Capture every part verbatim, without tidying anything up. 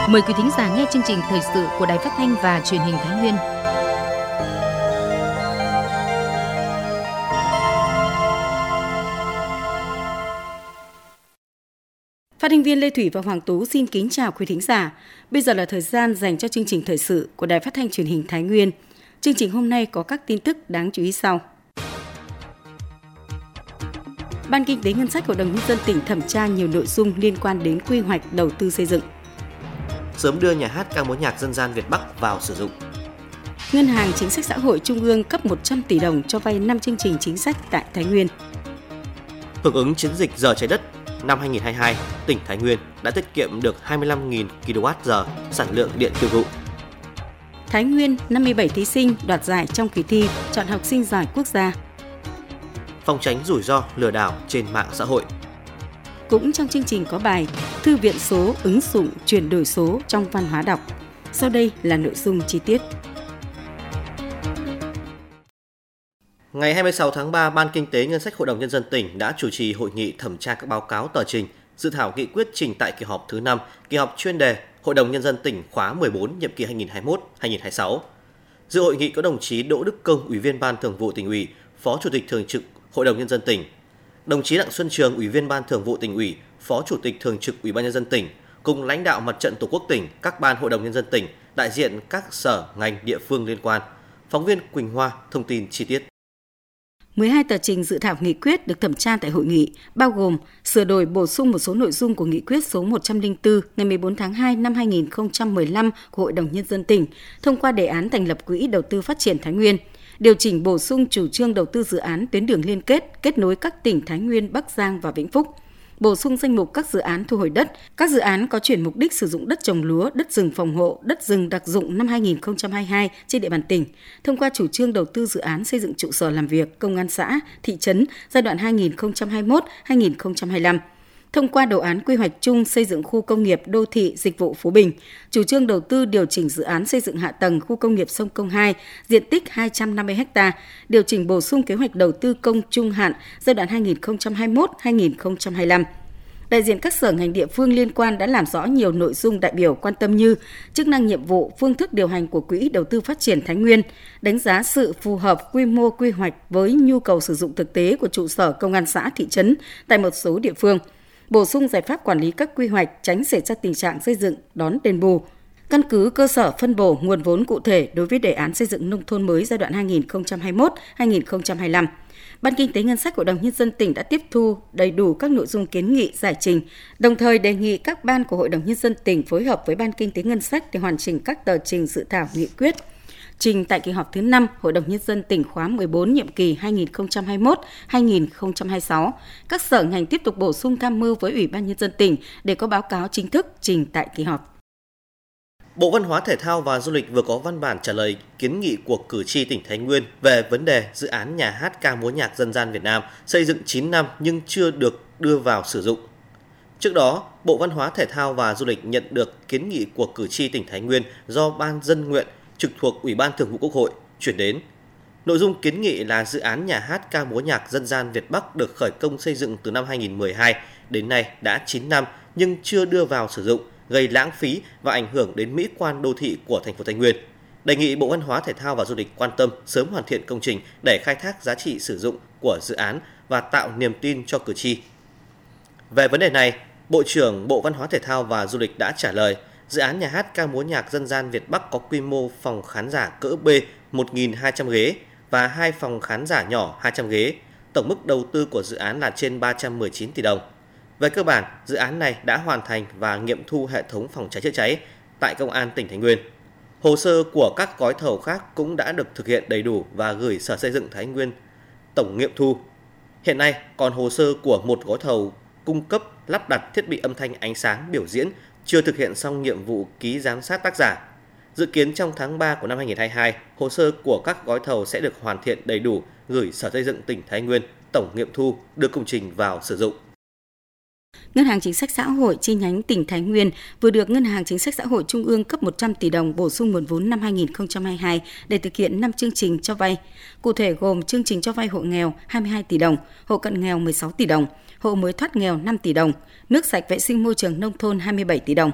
Mời quý thính giả nghe chương trình thời sự của Đài Phát thanh và Truyền hình Thái Nguyên. Phát thanh viên Lê Thủy và Hoàng Tú xin kính chào quý thính giả. Bây giờ là thời gian dành cho chương trình thời sự của Đài Phát thanh Truyền hình Thái Nguyên. Chương trình hôm nay có các tin tức đáng chú ý sau. Ban Kinh tế Ngân sách Hội đồng Nhân dân tỉnh thẩm tra nhiều nội dung liên quan đến quy hoạch đầu tư xây dựng. Sớm đưa nhà hát ca mối nhạc dân gian Việt Bắc vào sử dụng. Ngân hàng Chính sách Xã hội Trung ương cấp một trăm tỷ đồng cho vay năm chương trình chính sách tại Thái Nguyên. Hưởng ứng chiến dịch Giờ Trái Đất, năm hai nghìn không trăm hai mươi hai, tỉnh Thái Nguyên đã tiết kiệm được hai mươi lăm nghìn ki lô oát giờ sản lượng điện tiêu thụ. Thái Nguyên, năm mươi bảy thí sinh đoạt giải trong kỳ thi chọn học sinh giỏi quốc gia. Phòng tránh rủi ro lừa đảo trên mạng xã hội. Cũng trong chương trình có bài Thư viện số ứng dụng chuyển đổi số trong văn hóa đọc. Sau đây là nội dung chi tiết. Ngày hai mươi sáu tháng ba, Ban Kinh tế Ngân sách Hội đồng Nhân dân tỉnh đã chủ trì hội nghị thẩm tra các báo cáo tờ trình, dự thảo nghị quyết trình tại kỳ họp thứ năm, kỳ họp chuyên đề Hội đồng Nhân dân tỉnh khóa mười bốn, nhiệm kỳ hai nghìn không trăm hai mươi mốt đến hai nghìn không trăm hai mươi sáu. Dự hội nghị có đồng chí Đỗ Đức Công, Ủy viên Ban Thường vụ Tỉnh ủy, Phó Chủ tịch Thường trực Hội đồng Nhân dân tỉnh, đồng chí Đặng Xuân Trường, Ủy viên Ban Thường vụ Tỉnh ủy, Phó Chủ tịch Thường trực Ủy ban Nhân dân tỉnh, cùng lãnh đạo Mặt trận Tổ quốc tỉnh, các ban Hội đồng Nhân dân tỉnh, đại diện các sở, ngành, địa phương liên quan. Phóng viên Quỳnh Hoa thông tin chi tiết. mười hai tờ trình dự thảo nghị quyết được thẩm tra tại hội nghị, bao gồm sửa đổi bổ sung một số nội dung của nghị quyết số một trăm lẻ bốn ngày mười bốn tháng hai năm hai nghìn không trăm mười lăm của Hội đồng Nhân dân tỉnh, thông qua đề án thành lập Quỹ đầu tư phát triển Thái Nguyên, điều chỉnh bổ sung chủ trương đầu tư dự án tuyến đường liên kết, kết nối các tỉnh Thái Nguyên, Bắc Giang và Vĩnh Phúc, bổ sung danh mục các dự án thu hồi đất, các dự án có chuyển mục đích sử dụng đất trồng lúa, đất rừng phòng hộ, đất rừng đặc dụng năm hai nghìn không trăm hai mươi hai trên địa bàn tỉnh, thông qua chủ trương đầu tư dự án xây dựng trụ sở làm việc, công an xã, thị trấn giai đoạn hai nghìn không trăm hai mươi mốt đến hai nghìn không trăm hai mươi lăm. Thông qua đồ án quy hoạch chung xây dựng khu công nghiệp đô thị dịch vụ Phú Bình, chủ trương đầu tư điều chỉnh dự án xây dựng hạ tầng khu công nghiệp Sông Công hai, diện tích hai trăm năm mươi héc ta, điều chỉnh bổ sung kế hoạch đầu tư công trung hạn giai đoạn hai nghìn không trăm hai mươi mốt đến hai nghìn không trăm hai mươi lăm. Đại diện các sở ngành địa phương liên quan đã làm rõ nhiều nội dung đại biểu quan tâm như chức năng nhiệm vụ, phương thức điều hành của Quỹ đầu tư phát triển Thái Nguyên, đánh giá sự phù hợp quy mô quy hoạch với nhu cầu sử dụng thực tế của trụ sở công an xã thị trấn tại một số địa phương, bổ sung giải pháp quản lý các quy hoạch tránh xảy ra tình trạng xây dựng đón đền bù, căn cứ cơ sở phân bổ nguồn vốn cụ thể đối với đề án xây dựng nông thôn mới giai đoạn hai nghìn không trăm hai mươi mốt đến hai nghìn không trăm hai mươi lăm. Ban Kinh tế Ngân sách Hội đồng Nhân dân tỉnh đã tiếp thu đầy đủ các nội dung kiến nghị giải trình, đồng thời đề nghị các ban của Hội đồng Nhân dân tỉnh phối hợp với Ban Kinh tế Ngân sách để hoàn chỉnh các tờ trình dự thảo nghị quyết. Trình tại kỳ họp thứ năm Hội đồng Nhân dân tỉnh khóa mười bốn, nhiệm kỳ hai nghìn không trăm hai mươi mốt đến hai nghìn không trăm hai mươi sáu, các sở ngành tiếp tục bổ sung tham mưu với Ủy ban Nhân dân tỉnh để có báo cáo chính thức trình tại kỳ họp. Bộ Văn hóa Thể thao và Du lịch vừa có văn bản trả lời kiến nghị của cử tri tỉnh Thái Nguyên về vấn đề dự án nhà hát ca múa nhạc dân gian Việt Nam xây dựng chín năm nhưng chưa được đưa vào sử dụng. Trước đó, Bộ Văn hóa Thể thao và Du lịch nhận được kiến nghị của cử tri tỉnh Thái Nguyên do Ban Dân nguyện trực thuộc Ủy ban Thường vụ Quốc hội chuyển đến. Nội dung kiến nghị là dự án nhà hát ca múa nhạc dân gian Việt Bắc được khởi công xây dựng từ năm hai nghìn không trăm mười hai đến nay đã chín năm nhưng chưa đưa vào sử dụng, gây lãng phí và ảnh hưởng đến mỹ quan đô thị của thành phố Thái Nguyên. Đề nghị Bộ Văn hóa Thể thao và Du lịch quan tâm sớm hoàn thiện công trình để khai thác giá trị sử dụng của dự án và tạo niềm tin cho cử tri. Về vấn đề này, Bộ trưởng Bộ Văn hóa Thể thao và Du lịch đã trả lời, dự án nhà hát ca múa nhạc dân gian Việt Bắc có quy mô phòng khán giả cỡ B một nghìn hai trăm ghế và hai phòng khán giả nhỏ hai trăm ghế. Tổng mức đầu tư của dự án là trên ba trăm mười chín tỷ đồng. Về cơ bản, dự án này đã hoàn thành và nghiệm thu hệ thống phòng cháy chữa cháy tại Công an tỉnh Thái Nguyên. Hồ sơ của các gói thầu khác cũng đã được thực hiện đầy đủ và gửi Sở Xây dựng Thái Nguyên tổng nghiệm thu. Hiện nay, còn hồ sơ của một gói thầu cung cấp lắp đặt thiết bị âm thanh ánh sáng biểu diễn chưa thực hiện xong nhiệm vụ ký giám sát tác giả. Dự kiến trong tháng ba của năm hai nghìn không trăm hai mươi hai, hồ sơ của các gói thầu sẽ được hoàn thiện đầy đủ, gửi Sở Xây dựng tỉnh Thái Nguyên tổng nghiệm thu, đưa công trình vào sử dụng. Ngân hàng Chính sách Xã hội chi nhánh tỉnh Thái Nguyên vừa được Ngân hàng Chính sách Xã hội Trung ương cấp một trăm tỷ đồng bổ sung nguồn vốn năm hai nghìn không trăm hai mươi hai để thực hiện năm chương trình cho vay. Cụ thể gồm chương trình cho vay hộ nghèo hai mươi hai tỷ đồng, hộ cận nghèo mười sáu tỷ đồng, hộ mới thoát nghèo năm tỷ đồng, nước sạch vệ sinh môi trường nông thôn hai mươi bảy tỷ đồng.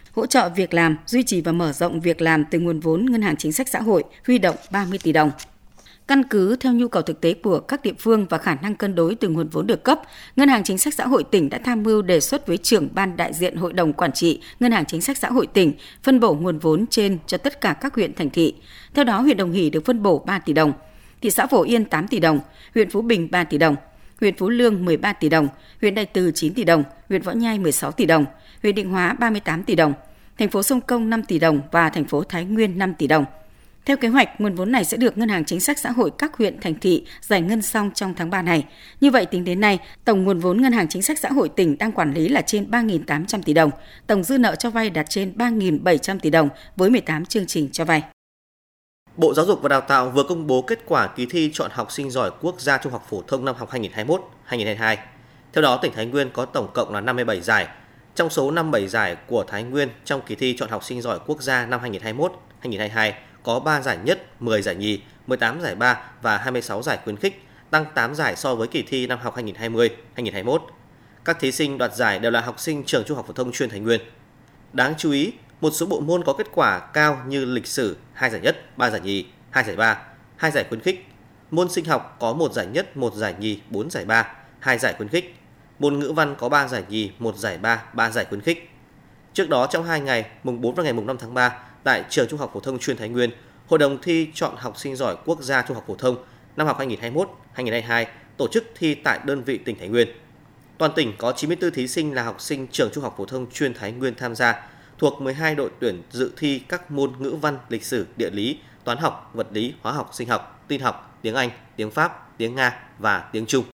hỗ trợ việc làm, duy trì và mở rộng việc làm từ nguồn vốn Ngân hàng Chính sách Xã hội, huy động ba mươi tỷ đồng. Căn cứ theo nhu cầu thực tế của các địa phương và khả năng cân đối từ nguồn vốn được cấp, Ngân hàng Chính sách Xã hội tỉnh đã tham mưu đề xuất với trưởng ban đại diện Hội đồng Quản trị Ngân hàng Chính sách Xã hội tỉnh phân bổ nguồn vốn trên cho tất cả các huyện thành thị. Theo đó, huyện Đồng Hỷ được phân bổ ba tỷ đồng, thị xã Phổ Yên tám tỷ đồng, huyện Phú Bình ba tỷ đồng, huyện Phú Lương mười ba tỷ đồng, huyện Đại Từ chín tỷ đồng, huyện Võ Nhai mười sáu tỷ đồng, huyện Định Hóa ba mươi tám tỷ đồng, thành phố Sông Công năm tỷ đồng và thành phố Thái Nguyên năm tỷ đồng. Theo kế hoạch, nguồn vốn này sẽ được Ngân hàng Chính sách Xã hội các huyện thành thị giải ngân xong trong tháng ba này. Như vậy, tính đến nay, tổng nguồn vốn Ngân hàng Chính sách Xã hội tỉnh đang quản lý là trên ba nghìn tám trăm tỷ đồng, tổng dư nợ cho vay đạt trên ba nghìn bảy trăm tỷ đồng với mười tám chương trình cho vay. Bộ Giáo dục và Đào tạo vừa công bố kết quả kỳ thi chọn học sinh giỏi quốc gia trung học phổ thông năm học hai nghìn không trăm hai mươi mốt hai nghìn không trăm hai mươi hai. Theo đó, tỉnh Thái Nguyên có tổng cộng là năm mươi bảy giải. Trong số năm mươi bảy giải của Thái Nguyên trong kỳ thi chọn học sinh giỏi quốc gia năm hai nghìn không trăm hai mươi mốt hai nghìn không trăm hai mươi hai có ba giải nhất, mười giải nhì, mười tám giải ba và hai mươi sáu giải khuyến khích, tăng tám giải so với kỳ thi năm học hai nghìn không trăm hai mươi hai nghìn không trăm hai mươi mốt. Các thí sinh đoạt giải đều là học sinh trường Trung học phổ thông chuyên Thái Nguyên. Đáng chú ý, một số bộ môn có kết quả cao như lịch sử hai giải nhất, ba giải nhì, hai giải ba, hai giải khuyến khích. Môn sinh học có một giải nhất, một giải nhì, bốn giải ba, hai giải khuyến khích. Môn ngữ văn có ba giải nhì, một giải ba, ba giải khuyến khích. Trước đó trong hai ngày, mùng bốn và ngày mùng năm tháng ba, tại trường Trung học phổ thông chuyên Thái Nguyên, Hội đồng thi chọn học sinh giỏi quốc gia trung học phổ thông năm học hai nghìn không trăm hai mươi mốt hai nghìn không trăm hai mươi hai tổ chức thi tại đơn vị tỉnh Thái Nguyên. Toàn tỉnh có chín mươi tư thí sinh là học sinh trường Trung học phổ thông chuyên Thái Nguyên tham gia, thuộc mười hai đội tuyển dự thi các môn ngữ văn, lịch sử, địa lý, toán học, vật lý, hóa học, sinh học, tin học, tiếng Anh, tiếng Pháp, tiếng Nga và tiếng Trung.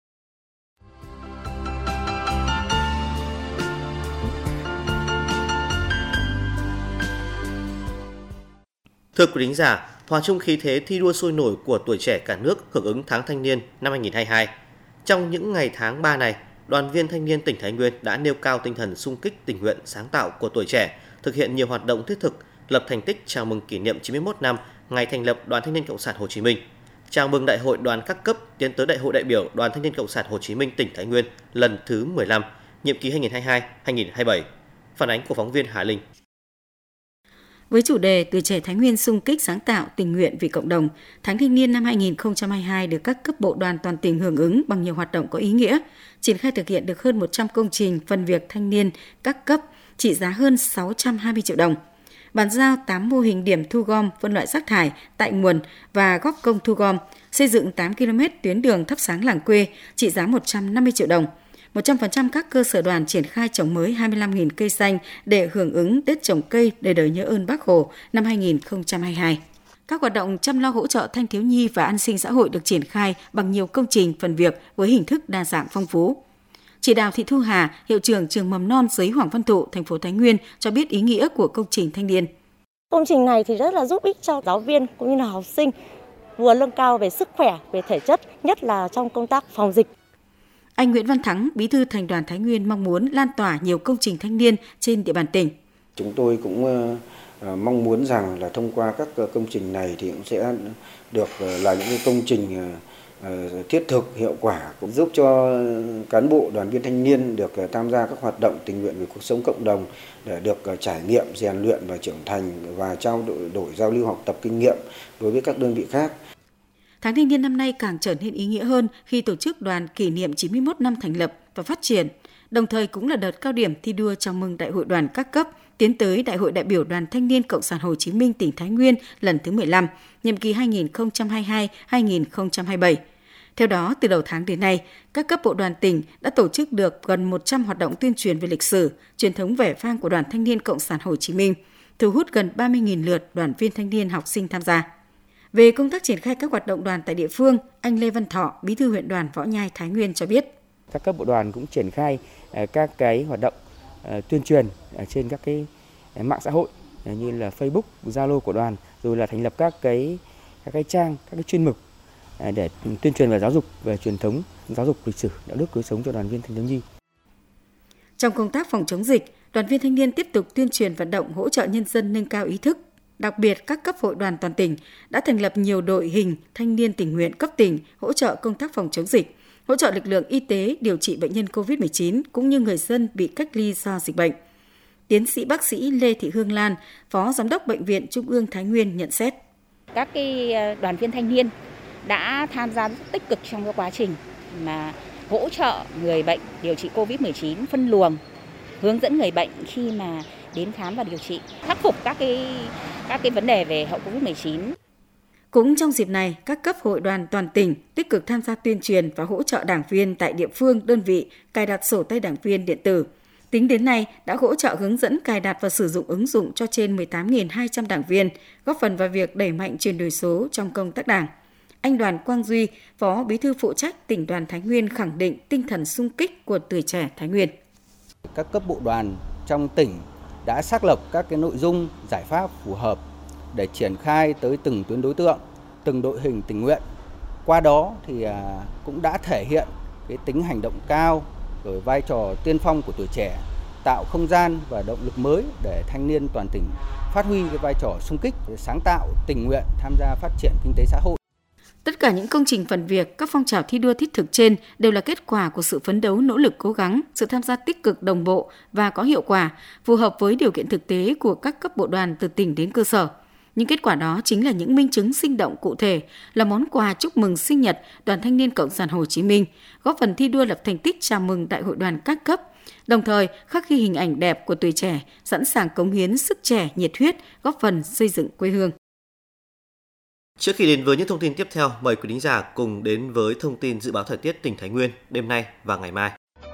Thưa quý thính giả, hòa chung khí thế thi đua sôi nổi của tuổi trẻ cả nước hưởng ứng tháng thanh niên năm hai nghìn không trăm hai mươi hai. Trong những ngày tháng ba này, đoàn viên thanh niên tỉnh Thái Nguyên đã nêu cao tinh thần xung kích tình nguyện sáng tạo của tuổi trẻ, thực hiện nhiều hoạt động thiết thực, lập thành tích chào mừng kỷ niệm chín mươi mốt năm ngày thành lập Đoàn Thanh niên Cộng sản Hồ Chí Minh, chào mừng Đại hội đoàn các cấp tiến tới Đại hội đại biểu Đoàn Thanh niên Cộng sản Hồ Chí Minh tỉnh Thái Nguyên lần thứ mười lăm, nhiệm kỳ hai nghìn không trăm hai mươi hai đến hai nghìn không trăm hai mươi bảy. Phản ánh của phóng viên Hà Linh. Với chủ đề Tuổi trẻ Thái Nguyên xung kích sáng tạo tình nguyện vì cộng đồng, Tháng thanh niên năm hai nghìn không trăm hai mươi hai được các cấp bộ đoàn toàn tỉnh hưởng ứng bằng nhiều hoạt động có ý nghĩa, triển khai thực hiện được hơn một trăm công trình phần việc thanh niên các cấp trị giá hơn sáu trăm hai mươi triệu đồng. Bàn giao tám mô hình điểm thu gom phân loại rác thải tại nguồn và góp công thu gom, xây dựng tám ki lô mét tuyến đường thắp sáng làng quê trị giá một trăm năm mươi triệu đồng. một trăm phần trăm các cơ sở đoàn triển khai trồng mới hai mươi lăm nghìn cây xanh để hưởng ứng Tết trồng cây để đời nhớ ơn Bác Hồ năm hai nghìn không trăm hai mươi hai. Các hoạt động chăm lo hỗ trợ thanh thiếu nhi và an sinh xã hội được triển khai bằng nhiều công trình phần việc với hình thức đa dạng phong phú. Chị Đào Thị Thu Hà, hiệu trưởng trường mầm non Giới Hoàng Văn Thụ, thành phố Thái Nguyên cho biết ý nghĩa của công trình thanh niên. Công trình này thì rất là giúp ích cho giáo viên cũng như là học sinh, vừa nâng cao về sức khỏe, về thể chất, nhất là trong công tác phòng dịch. Anh Nguyễn Văn Thắng, Bí thư Thành đoàn Thái Nguyên mong muốn lan tỏa nhiều công trình thanh niên trên địa bàn tỉnh. Chúng tôi cũng mong muốn rằng là thông qua các công trình này thì cũng sẽ được là những cái công trình thiết thực, hiệu quả, cũng giúp cho cán bộ đoàn viên thanh niên được tham gia các hoạt động tình nguyện vì cuộc sống cộng đồng để được trải nghiệm, rèn luyện và trưởng thành và trao đổi, đổi giao lưu học tập kinh nghiệm đối với các đơn vị khác. Tháng thanh niên năm nay càng trở nên ý nghĩa hơn khi tổ chức đoàn kỷ niệm chín mươi mốt năm thành lập và phát triển, đồng thời cũng là đợt cao điểm thi đua chào mừng Đại hội đoàn các cấp tiến tới Đại hội đại biểu Đoàn Thanh niên Cộng sản Hồ Chí Minh tỉnh Thái Nguyên lần thứ mười lăm, nhiệm kỳ hai nghìn không trăm hai mươi hai đến hai nghìn không trăm hai mươi bảy. Theo đó, từ đầu tháng đến nay, các cấp bộ đoàn tỉnh đã tổ chức được gần một trăm hoạt động tuyên truyền về lịch sử, truyền thống vẻ vang của Đoàn Thanh niên Cộng sản Hồ Chí Minh, thu hút gần ba mươi nghìn lượt đoàn viên thanh niên học sinh tham gia. Về công tác triển khai các hoạt động đoàn tại địa phương, anh Lê Văn Thọ, Bí thư huyện đoàn Võ Nhai, Thái Nguyên cho biết. Các cấp bộ đoàn cũng triển khai các cái hoạt động tuyên truyền trên các cái mạng xã hội như là Facebook, Zalo của đoàn, rồi là thành lập các cái các cái trang, các cái chuyên mục để tuyên truyền về giáo dục, về truyền thống, giáo dục lịch sử, đạo đức lối sống cho đoàn viên thanh thiếu nhi. Trong công tác phòng chống dịch, đoàn viên thanh niên tiếp tục tuyên truyền vận động hỗ trợ nhân dân nâng cao ý thức. Đặc biệt, các cấp hội đoàn toàn tỉnh đã thành lập nhiều đội hình thanh niên tình nguyện cấp tỉnh hỗ trợ công tác phòng chống dịch, hỗ trợ lực lượng y tế điều trị bệnh nhân cô vít mười chín cũng như người dân bị cách ly do dịch bệnh. Tiến sĩ bác sĩ Lê Thị Hương Lan, Phó Giám đốc Bệnh viện Trung ương Thái Nguyên nhận xét. Các cái đoàn viên thanh niên đã tham gia rất tích cực trong cái quá trình mà hỗ trợ người bệnh điều trị covid mười chín, phân luồng, hướng dẫn người bệnh khi mà đến khám và điều trị, khắc phục các cái các cái vấn đề về hậu covid mười chín. Cũng trong dịp này, các cấp hội đoàn toàn tỉnh tích cực tham gia tuyên truyền và hỗ trợ đảng viên tại địa phương, đơn vị cài đặt sổ tay đảng viên điện tử. Tính đến nay, đã hỗ trợ hướng dẫn cài đặt và sử dụng ứng dụng cho trên mười tám nghìn hai trăm đảng viên, góp phần vào việc đẩy mạnh chuyển đổi số trong công tác đảng. Anh Đoàn Quang Duy, Phó Bí thư phụ trách tỉnh đoàn Thái Nguyên khẳng định tinh thần xung kích của tuổi trẻ Thái Nguyên. Các cấp bộ đoàn trong tỉnh đã xác lập các cái nội dung, giải pháp phù hợp để triển khai tới từng tuyến đối tượng, từng đội hình tình nguyện. Qua đó thì cũng đã thể hiện cái tính hành động cao, rồi vai trò tiên phong của tuổi trẻ, tạo không gian và động lực mới để thanh niên toàn tỉnh phát huy cái vai trò xung kích, sáng tạo, tình nguyện tham gia phát triển kinh tế xã hội. Tất cả những công trình phần việc, các phong trào thi đua thiết thực trên đều là kết quả của sự phấn đấu, nỗ lực cố gắng, sự tham gia tích cực đồng bộ và có hiệu quả, phù hợp với điều kiện thực tế của các cấp bộ đoàn từ tỉnh đến cơ sở. Những kết quả đó chính là những minh chứng sinh động cụ thể, là món quà chúc mừng sinh nhật Đoàn Thanh niên Cộng sản Hồ Chí Minh, góp phần thi đua lập thành tích chào mừng Đại hội đoàn các cấp, đồng thời khắc ghi hình ảnh đẹp của tuổi trẻ, sẵn sàng cống hiến sức trẻ, nhiệt huyết, góp phần xây dựng quê hương. Trước khi đến với những thông tin tiếp theo, mời quý thính giả cùng đến với thông tin dự báo thời tiết tỉnh Thái Nguyên đêm nay và ngày mai.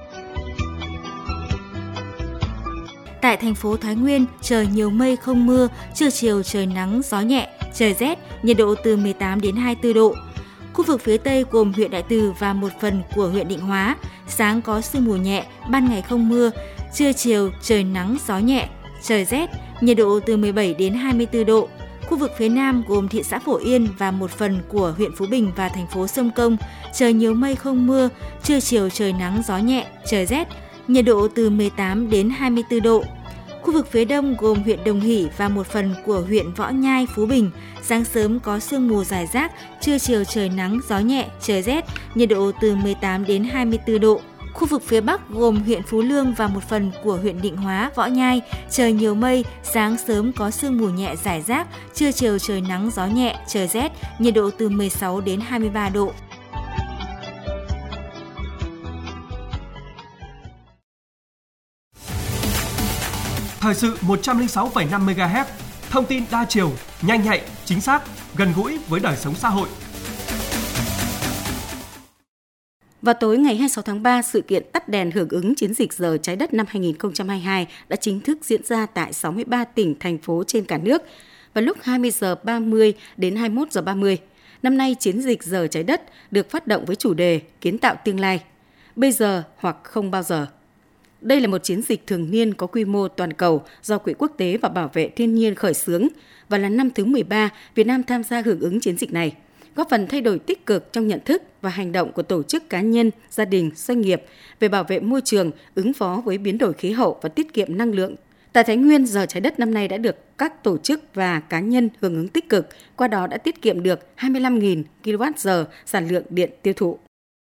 Tại thành phố Thái Nguyên, trời nhiều mây không mưa, trưa chiều trời nắng, gió nhẹ, trời rét, nhiệt độ từ mười tám đến hai mươi tư độ. Khu vực phía Tây gồm huyện Đại Từ và một phần của huyện Định Hóa, sáng có sương mù nhẹ, ban ngày không mưa, trưa chiều trời nắng, gió nhẹ, trời rét, nhiệt độ từ mười bảy đến hai mươi tư độ. Khu vực phía Nam gồm thị xã Phổ Yên và một phần của huyện Phú Bình và thành phố Sông Công, trời nhiều mây không mưa, trưa chiều trời nắng, gió nhẹ, trời rét, nhiệt độ từ mười tám đến hai mươi tư độ. Khu vực phía Đông gồm huyện Đồng Hỷ và một phần của huyện Võ Nhai, Phú Bình, sáng sớm có sương mù rải rác, trưa chiều trời nắng, gió nhẹ, trời rét, nhiệt độ từ mười tám đến hai mươi tư độ. Khu vực phía Bắc gồm huyện Phú Lương và một phần của huyện Định Hóa, Võ Nhai, trời nhiều mây, sáng sớm có sương mù nhẹ rải rác, trưa chiều trời nắng, gió nhẹ, trời rét, nhiệt độ từ mười sáu đến hai mươi ba độ. Thời sự một trăm lẻ sáu phẩy năm mê ga héc, thông tin đa chiều, nhanh nhạy, chính xác, gần gũi với đời sống xã hội. Vào tối ngày hai mươi sáu tháng ba, sự kiện tắt đèn hưởng ứng chiến dịch Giờ Trái Đất năm hai không hai hai đã chính thức diễn ra tại sáu mươi ba tỉnh, thành phố trên cả nước vào lúc hai mươi giờ ba mươi đến hai mươi mốt giờ ba mươi. Năm nay, chiến dịch Giờ Trái Đất được phát động với chủ đề Kiến tạo tương lai, bây giờ hoặc không bao giờ. Đây là một chiến dịch thường niên có quy mô toàn cầu do Quỹ Quốc tế và Bảo vệ Thiên nhiên khởi xướng và là năm thứ mười ba Việt Nam tham gia hưởng ứng chiến dịch này, góp phần thay đổi tích cực trong nhận thức và hành động của tổ chức, cá nhân, gia đình, doanh nghiệp về bảo vệ môi trường, ứng phó với biến đổi khí hậu và tiết kiệm năng lượng. Tại Thái Nguyên, Giờ Trái Đất năm nay đã được các tổ chức và cá nhân hưởng ứng tích cực, qua đó đã tiết kiệm được hai mươi lăm nghìn ki lô oát giờ sản lượng điện tiêu thụ.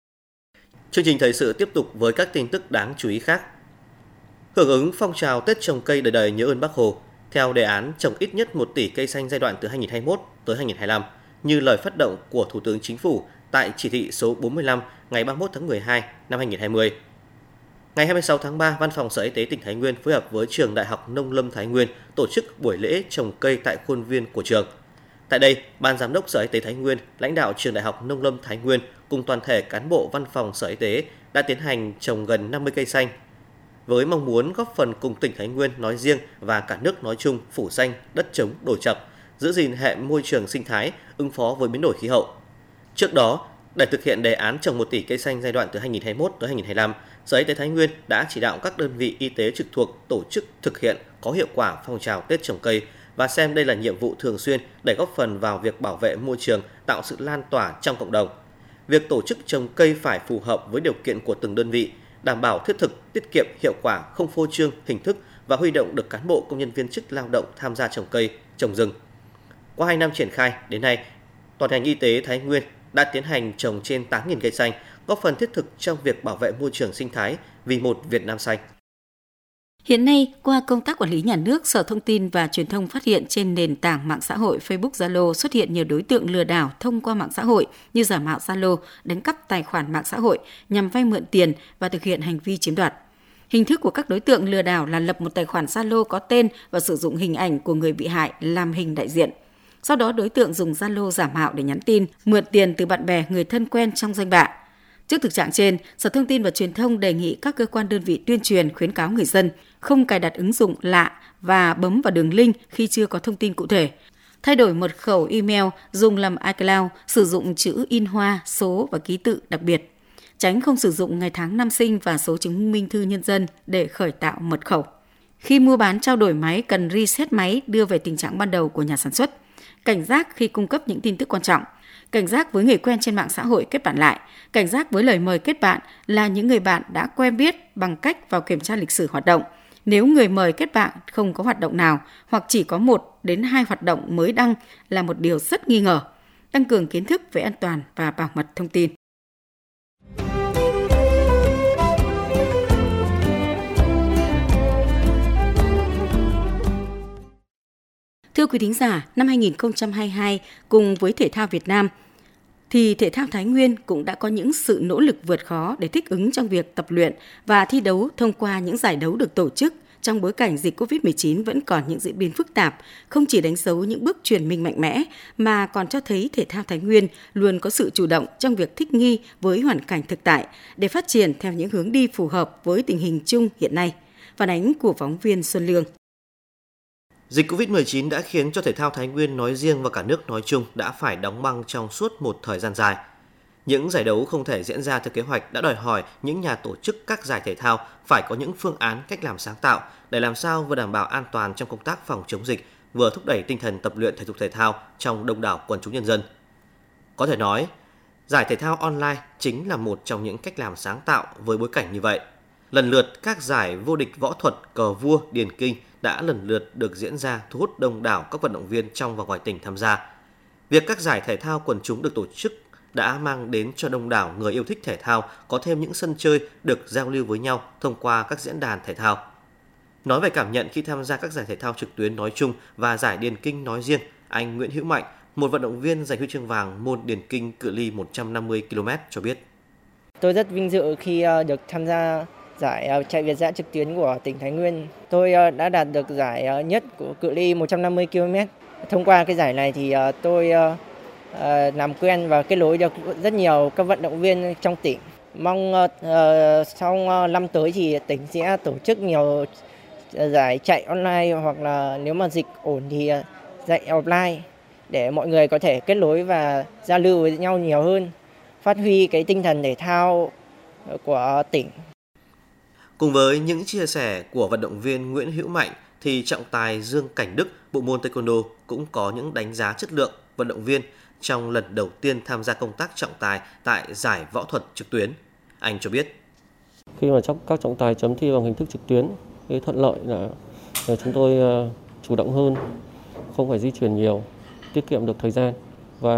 Chương trình thời sự tiếp tục với các tin tức đáng chú ý khác. Hưởng ứng phong trào Tết trồng cây đời đời nhớ ơn Bác Hồ, theo đề án trồng ít nhất một tỷ cây xanh giai đoạn từ hai nghìn không trăm hai mươi mốt tới hai nghìn không trăm hai mươi lăm, như lời phát động của Thủ tướng Chính phủ tại chỉ thị số bốn mươi lăm ngày ba mươi mốt tháng mười hai năm hai nghìn không trăm hai mươi. Ngày hai mươi sáu tháng ba, Văn phòng Sở Y tế tỉnh Thái Nguyên phối hợp với Trường Đại học Nông lâm Thái Nguyên tổ chức buổi lễ trồng cây tại khuôn viên của trường. Tại đây, Ban Giám đốc Sở Y tế Thái Nguyên, lãnh đạo Trường Đại học Nông lâm Thái Nguyên cùng toàn thể cán bộ Văn phòng Sở Y tế đã tiến hành trồng gần năm mươi cây xanh, với mong muốn góp phần cùng tỉnh Thái Nguyên nói riêng và cả nước nói chung phủ xanh, đất trống, đồi chọc, giữ gìn hệ môi trường sinh thái, ứng phó với biến đổi khí hậu. Trước đó, để thực hiện đề án trồng một tỷ cây xanh giai đoạn từ hai nghìn không trăm hai mươi mốt tới hai nghìn không trăm hai mươi lăm, Sở Y tế Thái Nguyên đã chỉ đạo các đơn vị y tế trực thuộc tổ chức thực hiện có hiệu quả phong trào Tết trồng cây và xem đây là nhiệm vụ thường xuyên để góp phần vào việc bảo vệ môi trường, tạo sự lan tỏa trong cộng đồng. Việc tổ chức trồng cây phải phù hợp với điều kiện của từng đơn vị, đảm bảo thiết thực, tiết kiệm, hiệu quả, không phô trương, hình thức và huy động được cán bộ, công nhân viên chức lao động tham gia trồng cây, trồng rừng. Qua hai năm triển khai, đến nay, toàn ngành y tế Thái Nguyên đã tiến hành trồng trên tám nghìn cây xanh, góp phần thiết thực trong việc bảo vệ môi trường sinh thái vì một Việt Nam xanh. Hiện nay, qua công tác quản lý nhà nước, Sở Thông tin và Truyền thông phát hiện trên nền tảng mạng xã hội Facebook, Zalo xuất hiện nhiều đối tượng lừa đảo thông qua mạng xã hội như giả mạo Zalo, đánh cắp tài khoản mạng xã hội nhằm vay mượn tiền và thực hiện hành vi chiếm đoạt. Hình thức của các đối tượng lừa đảo là lập một tài khoản Zalo có tên và sử dụng hình ảnh của người bị hại làm hình đại diện. Sau đó đối tượng dùng Zalo giả mạo để nhắn tin, mượn tiền từ bạn bè, người thân quen trong danh bạ. Trước thực trạng trên, Sở Thông tin và Truyền thông đề nghị các cơ quan đơn vị tuyên truyền khuyến cáo người dân không cài đặt ứng dụng lạ và bấm vào đường link khi chưa có thông tin cụ thể. Thay đổi mật khẩu email, dùng làm iCloud, sử dụng chữ in hoa, số và ký tự đặc biệt. Tránh không sử dụng ngày tháng năm sinh và số chứng minh thư nhân dân để khởi tạo mật khẩu. Khi mua bán trao đổi máy, cần reset máy đưa về tình trạng ban đầu của nhà sản xuất. Cảnh giác khi cung cấp những tin tức quan trọng. Cảnh giác với người quen trên mạng xã hội kết bạn lại. Cảnh giác với lời mời kết bạn là những người bạn đã quen biết bằng cách vào kiểm tra lịch sử hoạt động. Nếu người mời kết bạn không có hoạt động nào hoặc chỉ có một đến hai hoạt động mới đăng là một điều rất nghi ngờ. Tăng cường kiến thức về an toàn và bảo mật thông tin. Thưa quý thính giả, năm hai nghìn không trăm hai mươi hai cùng với thể thao Việt Nam thì thể thao Thái Nguyên cũng đã có những sự nỗ lực vượt khó để thích ứng trong việc tập luyện và thi đấu thông qua những giải đấu được tổ chức trong bối cảnh dịch cô vít mười chín vẫn còn những diễn biến phức tạp, không chỉ đánh dấu những bước chuyển mình mạnh mẽ mà còn cho thấy thể thao Thái Nguyên luôn có sự chủ động trong việc thích nghi với hoàn cảnh thực tại để phát triển theo những hướng đi phù hợp với tình hình chung hiện nay. Phản ánh của phóng viên Xuân Lương. Dịch cô vít mười chín đã khiến cho thể thao Thái Nguyên nói riêng và cả nước nói chung đã phải đóng băng trong suốt một thời gian dài. Những giải đấu không thể diễn ra theo kế hoạch đã đòi hỏi những nhà tổ chức các giải thể thao phải có những phương án cách làm sáng tạo để làm sao vừa đảm bảo an toàn trong công tác phòng chống dịch, vừa thúc đẩy tinh thần tập luyện thể dục thể thao trong đông đảo quần chúng nhân dân. Có thể nói, giải thể thao online chính là một trong những cách làm sáng tạo với bối cảnh như vậy. Lần lượt các giải vô địch võ thuật, cờ vua, điền kinh đã lần lượt được diễn ra thu hút đông đảo các vận động viên trong và ngoài tỉnh tham gia. Việc các giải thể thao quần chúng được tổ chức đã mang đến cho đông đảo người yêu thích thể thao có thêm những sân chơi được giao lưu với nhau thông qua các diễn đàn thể thao. Nói về cảm nhận khi tham gia các giải thể thao trực tuyến nói chung và giải điền kinh nói riêng, anh Nguyễn Hữu Mạnh, một vận động viên giành huy chương vàng môn điền kinh cự ly một trăm năm mươi ki lô mét cho biết. Tôi rất vinh dự khi được tham gia giải chạy Việt dã trực tuyến của tỉnh Thái Nguyên. Tôi đã đạt được giải nhất của cự ly một trăm năm mươi ki lô mét. Thông qua cái giải này thì tôi làm quen và kết nối được rất nhiều các vận động viên trong tỉnh. Mong sau năm tới thì tỉnh sẽ tổ chức nhiều giải chạy online hoặc là nếu mà dịch ổn thì dạy offline để mọi người có thể kết nối và giao lưu với nhau nhiều hơn, phát huy cái tinh thần thể thao của tỉnh. Cùng với những chia sẻ của vận động viên Nguyễn Hữu Mạnh thì trọng tài Dương Cảnh Đức, bộ môn Taekwondo cũng có những đánh giá chất lượng vận động viên trong lần đầu tiên tham gia công tác trọng tài tại giải võ thuật trực tuyến. Anh cho biết. Khi mà các trọng tài chấm thi bằng hình thức trực tuyến, cái thuận lợi là chúng tôi chủ động hơn, không phải di chuyển nhiều, tiết kiệm được thời gian và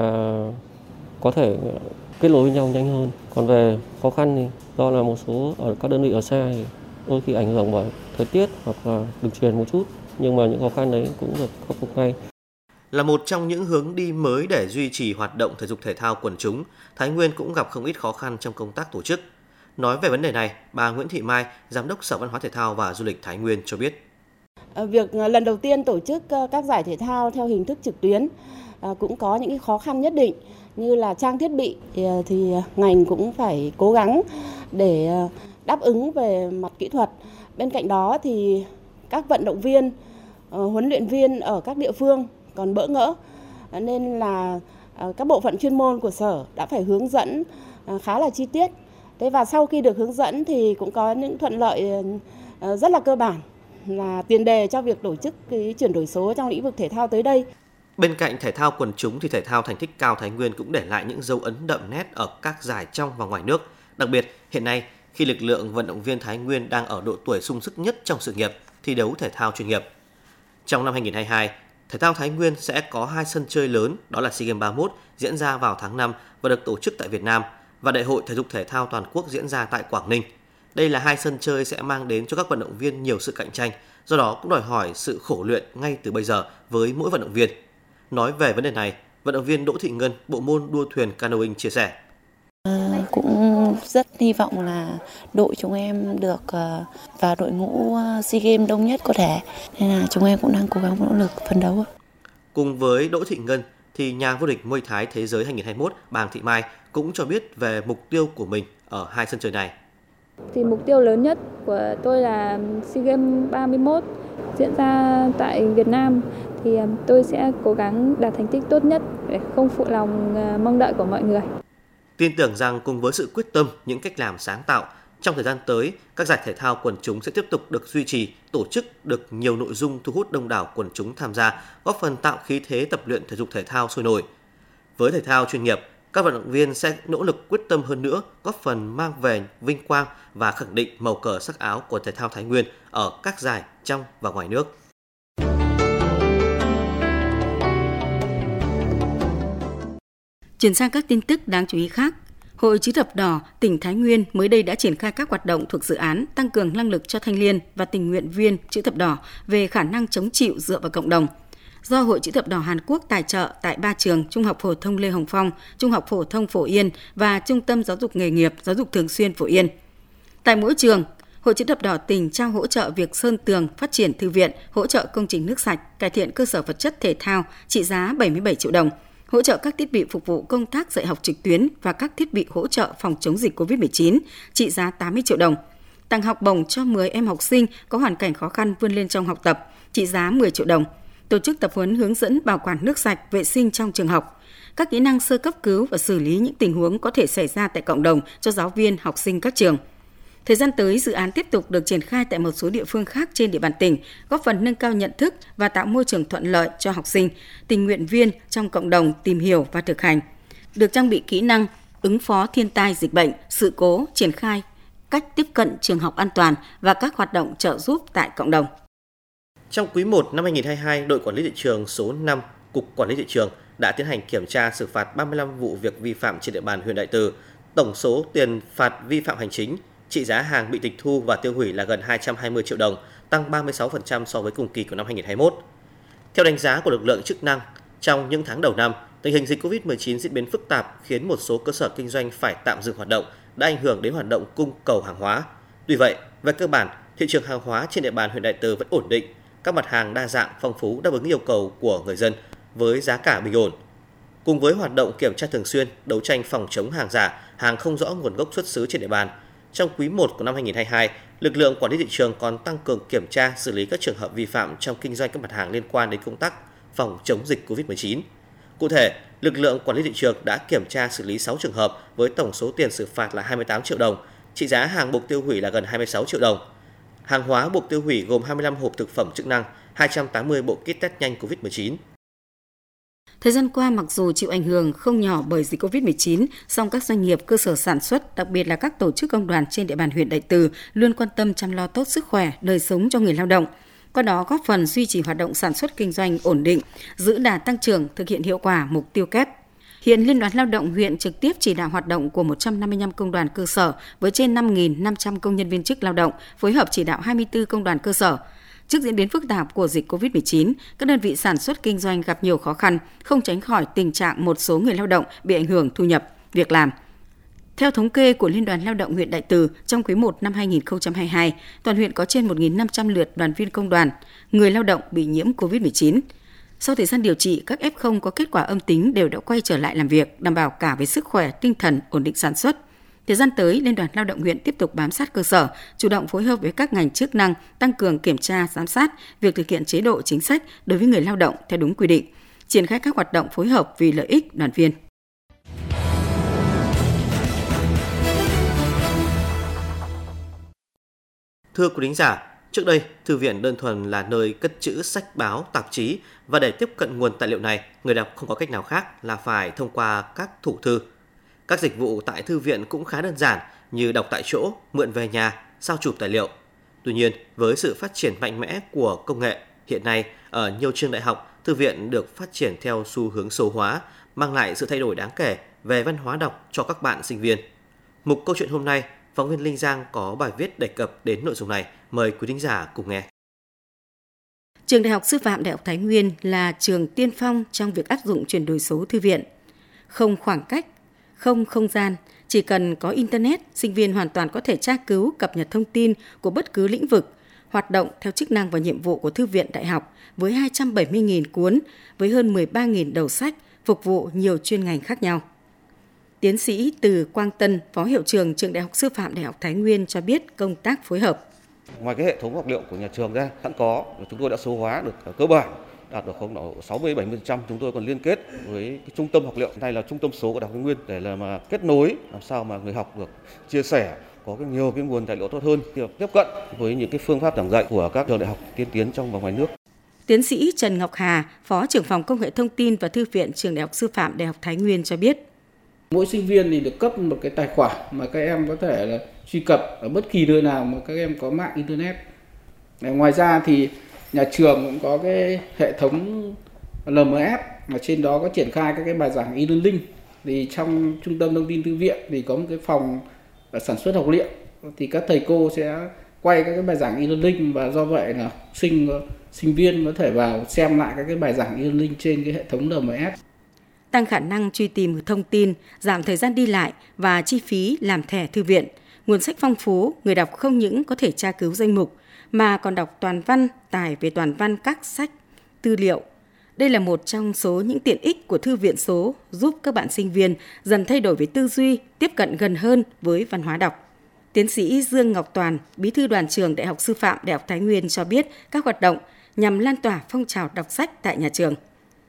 có thể kết nối với nhau nhanh hơn. Còn về khó khăn thì do là một số ở các đơn vị ở xa thì đôi khi ảnh hưởng bởi thời tiết hoặc là đường truyền một chút, nhưng mà những khó khăn đấy cũng được khắc phục ngay. Là một trong những hướng đi mới để duy trì hoạt động thể dục thể thao quần chúng, Thái Nguyên cũng gặp không ít khó khăn trong công tác tổ chức. Nói về vấn đề này, bà Nguyễn Thị Mai, Giám đốc Sở Văn hóa Thể thao và Du lịch Thái Nguyên cho biết. Việc lần đầu tiên tổ chức các giải thể thao theo hình thức trực tuyến cũng có những khó khăn nhất định, như là trang thiết bị thì ngành cũng phải cố gắng để đáp ứng về mặt kỹ thuật. Bên cạnh đó thì các vận động viên, huấn luyện viên ở các địa phương còn bỡ ngỡ, nên là các bộ phận chuyên môn của sở đã phải hướng dẫn khá là chi tiết. Thế và sau khi được hướng dẫn thì cũng có những thuận lợi rất là cơ bản, là tiền đề cho việc tổ chức cái chuyển đổi số trong lĩnh vực thể thao tới đây. Bên cạnh thể thao quần chúng thì thể thao thành tích cao Thái Nguyên cũng để lại những dấu ấn đậm nét ở các giải trong và ngoài nước. Đặc biệt, hiện nay khi lực lượng vận động viên Thái Nguyên đang ở độ tuổi sung sức nhất trong sự nghiệp thi đấu thể thao chuyên nghiệp. Trong năm hai không hai hai, thể thao Thái Nguyên sẽ có hai sân chơi lớn, đó là SEA Games ba mươi mốt diễn ra vào tháng năm và được tổ chức tại Việt Nam và Đại hội thể dục thể thao toàn quốc diễn ra tại Quảng Ninh. Đây là hai sân chơi sẽ mang đến cho các vận động viên nhiều sự cạnh tranh, do đó cũng đòi hỏi sự khổ luyện ngay từ bây giờ với mỗi vận động viên. Nói về vấn đề này, vận động viên Đỗ Thị Ngân, bộ môn đua thuyền canoeing chia sẻ. À, cũng rất hy vọng là đội chúng em được vào đội ngũ SEA Games đông nhất có thể, nên là chúng em cũng đang cố gắng nỗ lực phấn đấu. Cùng với Đỗ Thị Ngân thì nhà vô địch Muay Thái Thế giới hai không hai mốt Bàng Thị Mai cũng cho biết về mục tiêu của mình ở hai sân chơi này. Thì mục tiêu lớn nhất của tôi là SEA Games ba mươi mốt diễn ra tại Việt Nam, thì tôi sẽ cố gắng đạt thành tích tốt nhất để không phụ lòng mong đợi của mọi người. Tin tưởng rằng cùng với sự quyết tâm, những cách làm sáng tạo, trong thời gian tới, các giải thể thao quần chúng sẽ tiếp tục được duy trì, tổ chức được nhiều nội dung thu hút đông đảo quần chúng tham gia, góp phần tạo khí thế tập luyện thể dục thể thao sôi nổi. Với thể thao chuyên nghiệp, các vận động viên sẽ nỗ lực quyết tâm hơn nữa, góp phần mang về vinh quang và khẳng định màu cờ sắc áo của thể thao Thái Nguyên ở các giải trong và ngoài nước. Chuyển sang các tin tức đáng chú ý khác. Hội Chữ thập đỏ tỉnh Thái Nguyên mới đây đã triển khai các hoạt động thuộc dự án tăng cường năng lực cho thanh niên và tình nguyện viên Chữ thập đỏ về khả năng chống chịu dựa vào cộng đồng. Do Hội Chữ thập đỏ Hàn Quốc tài trợ tại ba trường Trung học phổ thông Lê Hồng Phong, Trung học phổ thông Phổ Yên và Trung tâm Giáo dục nghề nghiệp Giáo dục thường xuyên Phổ Yên. Tại mỗi trường, Hội Chữ thập đỏ tỉnh trao hỗ trợ việc sơn tường, phát triển thư viện, hỗ trợ công trình nước sạch, cải thiện cơ sở vật chất thể thao trị giá bảy mươi bảy triệu đồng. Hỗ trợ các thiết bị phục vụ công tác dạy học trực tuyến và các thiết bị hỗ trợ phòng chống dịch covid mười chín trị giá tám mươi triệu đồng. Tặng học bổng cho mười em học sinh có hoàn cảnh khó khăn vươn lên trong học tập trị giá mười triệu đồng. Tổ chức tập huấn hướng dẫn bảo quản nước sạch, vệ sinh trong trường học, các kỹ năng sơ cấp cứu và xử lý những tình huống có thể xảy ra tại cộng đồng cho giáo viên, học sinh các trường. Thời gian tới, dự án tiếp tục được triển khai tại một số địa phương khác trên địa bàn tỉnh, góp phần nâng cao nhận thức và tạo môi trường thuận lợi cho học sinh, tình nguyện viên trong cộng đồng tìm hiểu và thực hành. Được trang bị kỹ năng ứng phó thiên tai, dịch bệnh, sự cố, triển khai cách tiếp cận trường học an toàn và các hoạt động trợ giúp tại cộng đồng. Trong quý một năm hai không hai hai, đội quản lý thị trường số năm, Cục Quản lý thị trường đã tiến hành kiểm tra xử phạt ba mươi lăm vụ việc vi phạm trên địa bàn huyện Đại Từ. Tổng số tiền phạt vi phạm hành chính, trị giá hàng bị tịch thu và tiêu hủy là gần hai trăm hai mươi triệu đồng, tăng ba mươi sáu phần trăm so với cùng kỳ của năm hai không hai mốt. Theo đánh giá của lực lượng chức năng, trong những tháng đầu năm, tình hình dịch covid mười chín diễn biến phức tạp khiến một số cơ sở kinh doanh phải tạm dừng hoạt động, đã ảnh hưởng đến hoạt động cung cầu hàng hóa. Tuy vậy, về cơ bản, thị trường hàng hóa trên địa bàn huyện Đại Từ vẫn ổn định, các mặt hàng đa dạng, phong phú đáp ứng yêu cầu của người dân với giá cả bình ổn. Cùng với hoạt động kiểm tra thường xuyên, đấu tranh phòng chống hàng giả, hàng không rõ nguồn gốc xuất xứ trên địa bàn, trong quý một của năm hai không hai hai, lực lượng quản lý thị trường còn tăng cường kiểm tra, xử lý các trường hợp vi phạm trong kinh doanh các mặt hàng liên quan đến công tác phòng chống dịch covid mười chín. Cụ thể, lực lượng quản lý thị trường đã kiểm tra xử lý sáu trường hợp với tổng số tiền xử phạt là hai mươi tám triệu đồng, trị giá hàng buộc tiêu hủy là gần hai mươi sáu triệu đồng. Hàng hóa buộc tiêu hủy gồm hai mươi lăm hộp thực phẩm chức năng, hai trăm tám mươi bộ kit test nhanh covid mười chín. Thời gian qua, mặc dù chịu ảnh hưởng không nhỏ bởi dịch covid mười chín, song các doanh nghiệp, cơ sở sản xuất, đặc biệt là các tổ chức công đoàn trên địa bàn huyện Đại Từ luôn quan tâm chăm lo tốt sức khỏe, đời sống cho người lao động. Qua đó góp phần duy trì hoạt động sản xuất kinh doanh ổn định, giữ đà tăng trưởng, thực hiện hiệu quả mục tiêu kép. Hiện Liên đoàn Lao động huyện trực tiếp chỉ đạo hoạt động của một trăm năm mươi lăm công đoàn cơ sở với trên năm nghìn năm trăm công nhân viên chức lao động, phối hợp chỉ đạo hai mươi tư công đoàn cơ sở. Trước diễn biến phức tạp của dịch covid mười chín, các đơn vị sản xuất kinh doanh gặp nhiều khó khăn, không tránh khỏi tình trạng một số người lao động bị ảnh hưởng thu nhập, việc làm. Theo thống kê của Liên đoàn Lao động huyện Đại Từ, trong quý một năm hai không hai hai, toàn huyện có trên một nghìn năm trăm lượt đoàn viên công đoàn, người lao động bị nhiễm covid mười chín. Sau thời gian điều trị, các ép không có kết quả âm tính đều đã quay trở lại làm việc, đảm bảo cả về sức khỏe, tinh thần, ổn định sản xuất. Thời gian tới, Liên đoàn Lao động huyện tiếp tục bám sát cơ sở, chủ động phối hợp với các ngành chức năng, tăng cường kiểm tra, giám sát việc thực hiện chế độ chính sách đối với người lao động theo đúng quy định, triển khai các hoạt động phối hợp vì lợi ích đoàn viên. Thưa quý thính giả, trước đây, thư viện đơn thuần là nơi cất trữ sách báo, tạp chí và để tiếp cận nguồn tài liệu này, người đọc không có cách nào khác là phải thông qua các thủ thư. Các dịch vụ tại thư viện cũng khá đơn giản như đọc tại chỗ, mượn về nhà, sao chụp tài liệu. Tuy nhiên, với sự phát triển mạnh mẽ của công nghệ, hiện nay ở nhiều trường đại học, thư viện được phát triển theo xu hướng số hóa, mang lại sự thay đổi đáng kể về văn hóa đọc cho các bạn sinh viên. Mục câu chuyện hôm nay, phóng viên Linh Giang có bài viết đề cập đến nội dung này. Mời quý thính giả cùng nghe. Trường Đại học Sư phạm Đại học Thái Nguyên là trường tiên phong trong việc áp dụng chuyển đổi số thư viện. Không khoảng cách, không không gian, chỉ cần có Internet, sinh viên hoàn toàn có thể tra cứu, cập nhật thông tin của bất cứ lĩnh vực, hoạt động theo chức năng và nhiệm vụ của Thư viện Đại học với hai trăm bảy mươi nghìn cuốn, với hơn mười ba nghìn đầu sách, phục vụ nhiều chuyên ngành khác nhau. Tiến sĩ Từ Quang Tân, Phó Hiệu trưởng Trường Đại học Sư phạm Đại học Thái Nguyên cho biết công tác phối hợp. Ngoài cái hệ thống học liệu của nhà trường ra sẵn có, chúng tôi đã số hóa được cơ bản, đạt được khoảng độ sáu mươi đến bảy mươi phần trăm. Chúng tôi còn liên kết với cái trung tâm học liệu, này là trung tâm số của Đại học Thái Nguyên, để là mà kết nối làm sao mà người học được chia sẻ, có cái nhiều cái nguồn tài liệu tốt hơn, tiếp cận với những cái phương pháp giảng dạy của các trường đại học tiên tiến trong và ngoài nước. Tiến sĩ Trần Ngọc Hà, Phó trưởng phòng Công nghệ Thông tin và Thư viện Trường Đại học Sư phạm Đại học Thái Nguyên cho biết. Mỗi sinh viên thì được cấp một cái tài khoản mà các em có thể là truy cập ở bất kỳ nơi nào mà các em có mạng Internet. Ngoài ra thì nhà trường cũng có cái hệ thống L M S mà trên đó có triển khai các cái bài giảng e-learning. Thì trong trung tâm thông tin thư viện thì có một cái phòng sản xuất học liệu, thì các thầy cô sẽ quay các cái bài giảng e-learning, và do vậy là sinh sinh viên có thể vào xem lại các cái bài giảng e-learning trên cái hệ thống L M S. Tăng khả năng truy tìm thông tin, giảm thời gian đi lại và chi phí làm thẻ thư viện. Nguồn sách phong phú, người đọc không những có thể tra cứu danh mục mà còn đọc toàn văn, tải về toàn văn các sách, tư liệu. Đây là một trong số những tiện ích của thư viện số, giúp các bạn sinh viên dần thay đổi về tư duy, tiếp cận gần hơn với văn hóa đọc. Tiến sĩ Dương Ngọc Toàn, Bí thư Đoàn trường Đại học Sư phạm Đại học Thái Nguyên cho biết các hoạt động nhằm lan tỏa phong trào đọc sách tại nhà trường.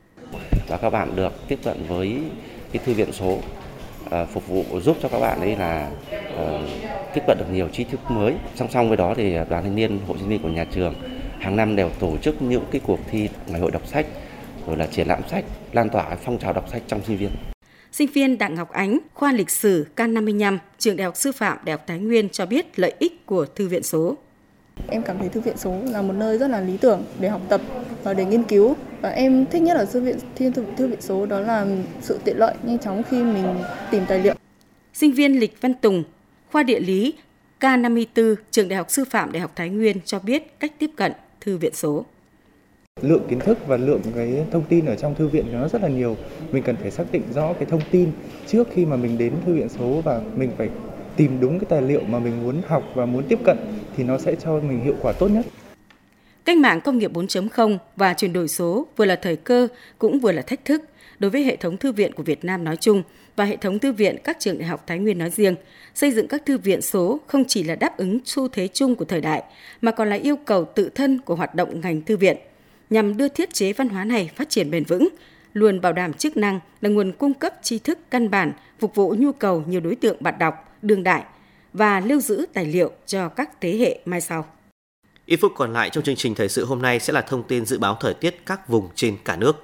Và các bạn được tiếp cận với cái thư viện số, uh, phục vụ giúp cho các bạn ấy là uh, tiếp cận được nhiều tri thức mới. Song song với đó thì Đoàn Thanh niên Hội sinh viên của nhà trường hàng năm đều tổ chức những cái cuộc thi ngày hội đọc sách, rồi là triển lãm sách, lan tỏa phong trào đọc sách trong sinh viên. Sinh viên Đặng Ngọc Ánh, khoa lịch sử K năm mươi lăm, Trường Đại học Sư phạm Đại học Thái Nguyên cho biết lợi ích của thư viện số. Em cảm thấy thư viện số là một nơi rất là lý tưởng để học tập và để nghiên cứu. Và em thích nhất ở thư viện, thư, thư viện số đó là sự tiện lợi nhanh chóng khi mình tìm tài liệu. Sinh viên Lịch Văn Tùng, khoa địa lý K năm mươi tư, Trường Đại học Sư phạm Đại học Thái Nguyên cho biết cách tiếp cận thư viện số. Lượng kiến thức và lượng cái thông tin ở trong thư viện nó rất là nhiều. Mình cần phải xác định rõ cái thông tin trước khi mà mình đến thư viện số, và mình phải tìm đúng cái tài liệu mà mình muốn học và muốn tiếp cận thì nó sẽ cho mình hiệu quả tốt nhất. Cách mạng công nghiệp bốn chấm không và chuyển đổi số vừa là thời cơ cũng vừa là thách thức đối với hệ thống thư viện của Việt Nam nói chung và hệ thống thư viện các trường đại học Thái Nguyên nói riêng. Xây dựng các thư viện số không chỉ là đáp ứng xu thế chung của thời đại mà còn là yêu cầu tự thân của hoạt động ngành thư viện, nhằm đưa thiết chế văn hóa này phát triển bền vững, luôn bảo đảm chức năng là nguồn cung cấp tri thức căn bản, phục vụ nhu cầu nhiều đối tượng bạn đọc đương đại và lưu giữ tài liệu cho các thế hệ mai sau. Ít phút còn lại trong chương trình thời sự hôm nay sẽ là thông tin dự báo thời tiết các vùng trên cả nước.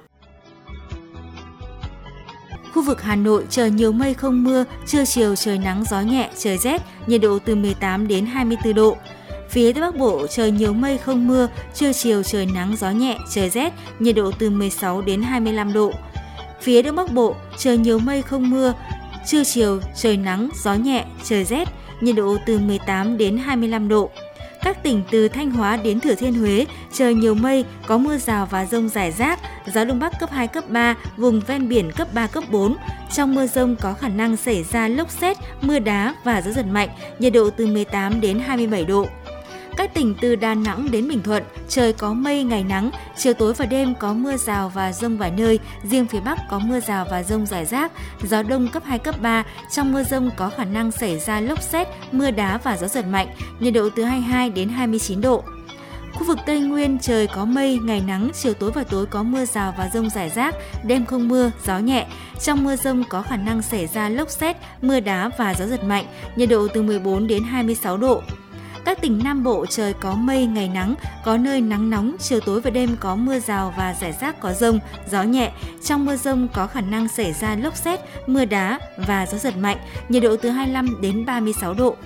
Khu vực Hà Nội trời nhiều mây không mưa, trưa chiều trời nắng gió nhẹ, trời rét, nhiệt độ từ mười tám đến hai mươi tư độ. Phía Tây Bắc Bộ trời nhiều mây không mưa, trưa chiều trời nắng gió nhẹ, trời rét, nhiệt độ từ mười sáu đến hai mươi lăm độ. Phía Đông Bắc Bộ trời nhiều mây không mưa, trưa chiều trời nắng gió nhẹ, trời rét, nhiệt độ từ mười tám đến hai mươi lăm độ. Các tỉnh từ Thanh Hóa đến Thừa Thiên Huế trời nhiều mây, có mưa rào và dông rải rác, gió Đông Bắc cấp hai, cấp ba, vùng ven biển cấp ba, cấp bốn. Trong mưa dông có khả năng xảy ra lốc sét, mưa đá và gió giật mạnh, nhiệt độ từ mười tám đến hai mươi bảy độ. Các tỉnh từ Đà Nẵng đến Bình Thuận, trời có mây, ngày nắng, chiều tối và đêm có mưa rào và dông vài nơi, riêng phía Bắc có mưa rào và dông rải rác, gió Đông cấp hai, cấp ba, trong mưa dông có khả năng xảy ra lốc sét, mưa đá và gió giật mạnh, nhiệt độ từ hai mươi hai đến hai mươi chín độ. Khu vực Tây Nguyên trời có mây, ngày nắng, chiều tối và tối có mưa rào và dông rải rác, đêm không mưa, gió nhẹ. Trong mưa dông có khả năng xảy ra lốc sét, mưa đá và gió giật mạnh, nhiệt độ từ mười bốn đến hai mươi sáu độ. Các tỉnh Nam Bộ trời có mây, ngày nắng, có nơi nắng nóng, chiều tối và đêm có mưa rào và rải rác có dông, gió nhẹ. Trong mưa dông có khả năng xảy ra lốc sét, mưa đá và gió giật mạnh, nhiệt độ từ hai mươi lăm đến ba mươi sáu độ.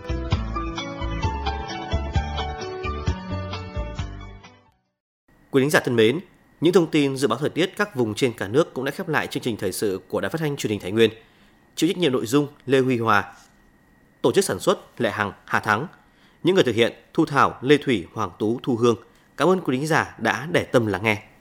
Quý thính giả thân mến, những thông tin dự báo thời tiết các vùng trên cả nước cũng đã khép lại chương trình thời sự của Đài Phát thanh Truyền hình Thái Nguyên. Chịu trách nhiệm nội dung Lê Huy Hòa. tổ chức sản xuất Lệ Hằng, Hà Thắng. Những người thực hiện Thu Thảo, Lê Thủy, Hoàng Tú, Thu Hương. Cảm ơn quý thính giả đã để tâm lắng nghe.